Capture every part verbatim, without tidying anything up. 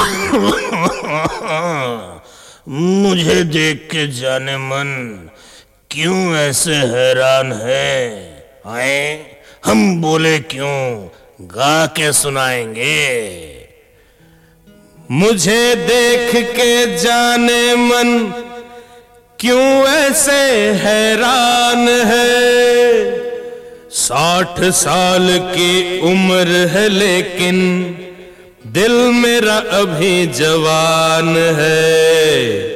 मुझे देख के जाने मन क्यों ऐसे हैरान है? आए हम बोले क्यों, गा के सुनाएंगे। मुझे देख के जाने मन क्यों ऐसे हैरान है। साठ साल की उम्र है लेकिन दिल मेरा अभी जवान है।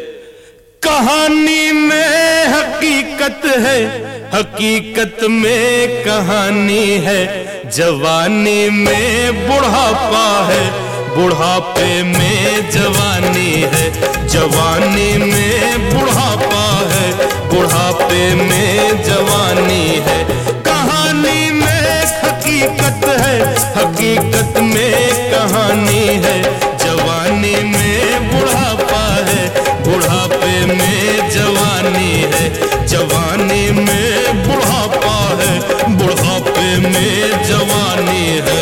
कहानी में हकीकत है, हकीकत में कहानी है। जवानी में बुढ़ापा है, बुढ़ापे में जवानी है। जवानी में बुढ़ापा है, बुढ़ापे में जवानी है। कहानी में हकीकत है, हकीकत में कहानी है। जवानी में बुढ़ापा है, बुढ़ापे में जवानी है। जवानी में बुढ़ापा है, बुढ़ापे में जवानी है।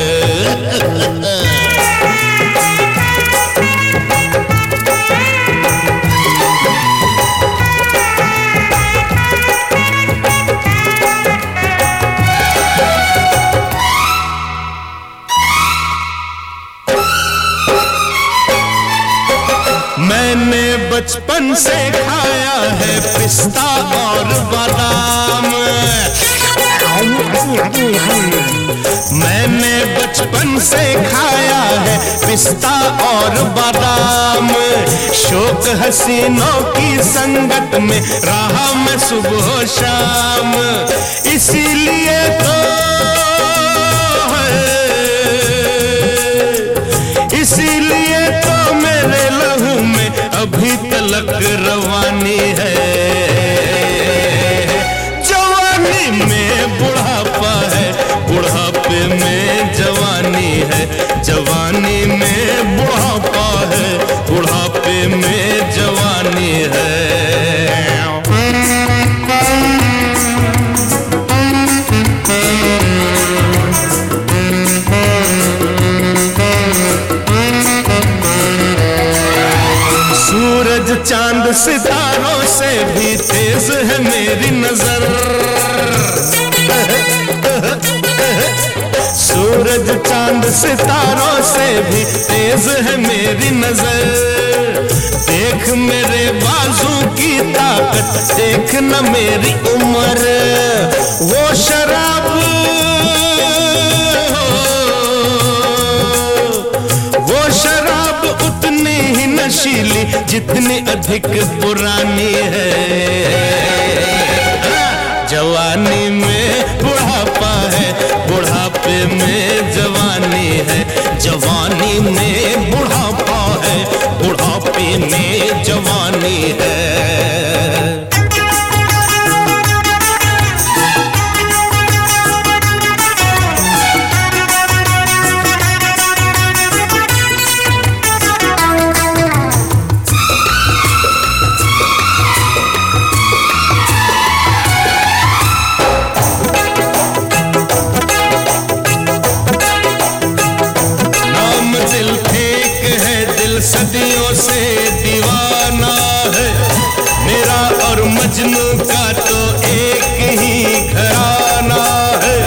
मैंने बचपन से खाया है पिस्ता और बादाम। मैंने बचपन से खाया है पिस्ता और बादाम। शौक हसीनों की संगत में रहा मैं सुबह शाम। इसीलिए तो इसीलिए तो मेरे लहू में अभी तलक रवानी है। जवानी में बुढ़ापा है, बुढ़ापे में जवानी है। जवानी में बुढ़ापा है, बुढ़ापे में जवानी है। सूरज चांद सितारों से भी तेज है मेरी नजर। सूरज चांद सितारों से भी तेज है मेरी नजर। देख मेरे बाजू की ताकत, देख न मेरी उम्र। वो शराब वो शराब उतनी ही नशीली जितनी अधिक पुरानी है। जवानी में बुढ़ापा है, बुढ़ापे में जवानी है। जवानी में बुढ़ापा है, बुढ़ापे में जवानी है। सदियों से दीवाना है मेरा और मजनू का तो एक ही घराना है।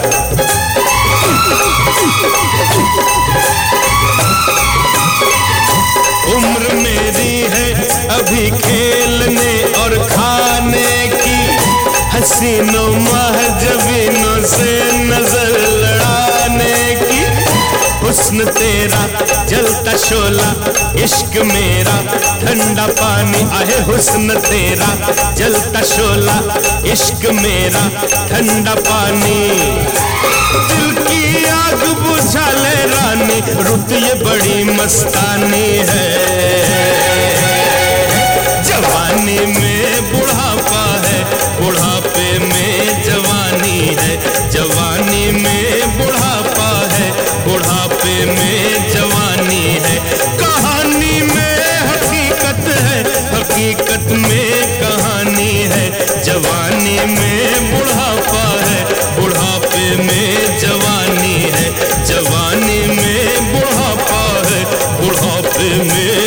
उम्र मेरी है अभी खेलने और खाने की। हसीनों महजबीनों से नजर लड़ाने की। हुस्न तेरा जलता शोला, इश्क मेरा ठंडा पानी। आहे हुस्न तेरा जलता शोला, इश्क मेरा ठंडा पानी। दिल की आग बुझा ले रानी, रुत ये बड़ी मस्तानी है। जवानी में बुढ़ापा है, बुढ़ापे में जवानी है। जवानी में बुढ़ापा है, बुढ़ापे में जवानी है। कहानी में हकीकत है, हकीकत में कहानी है। जवानी में बुढ़ापा है, बुढ़ापे में जवानी है। जवानी में बुढ़ापा है, बुढ़ापे मेरे